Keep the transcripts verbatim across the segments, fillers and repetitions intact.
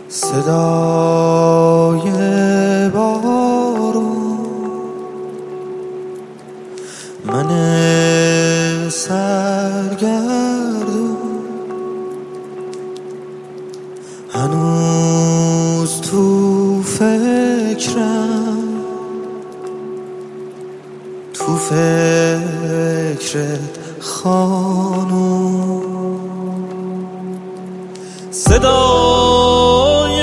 صدای بارون، من سرگردون هنوز تو فکرم، تو فکرت خانوم. صدای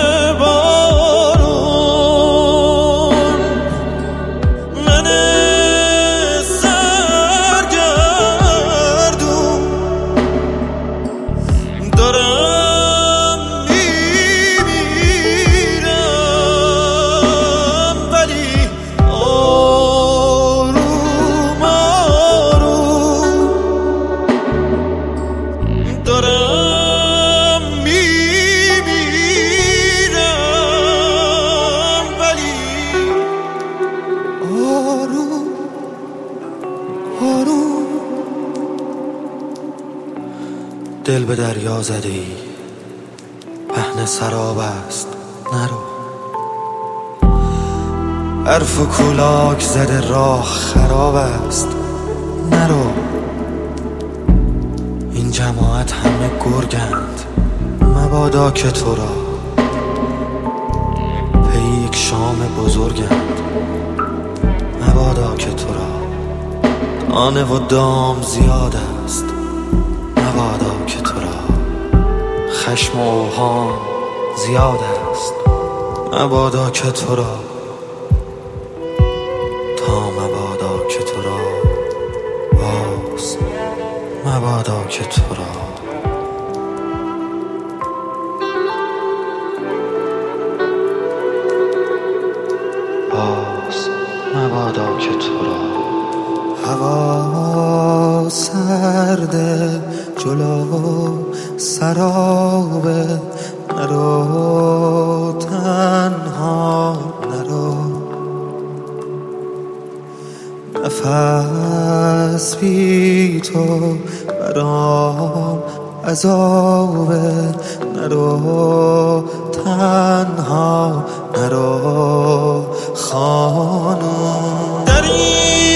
بارون، من سرگردون دارم میمیرم، ولی آروم آروم دارم دل به دریا زده ای، پهن سراب است نرو. حرف و کولاک زده راه خراب است نرو. این جماعت همه گرگند، مبادا که تو را پی یک شام بزرگند، مبادا که تو را دانه و دام زیاد است، مبادا که تو را خشم و اوهام زیاد است، مبادا که تو را تا مبادا که تو را باز، مبادا که تو را باز، مبادا که تو را. هوا سرده جلو سرابه، نرو تنها نرو. نفس بی تو برام عذابه، نرو تنها نرو خانوم. در این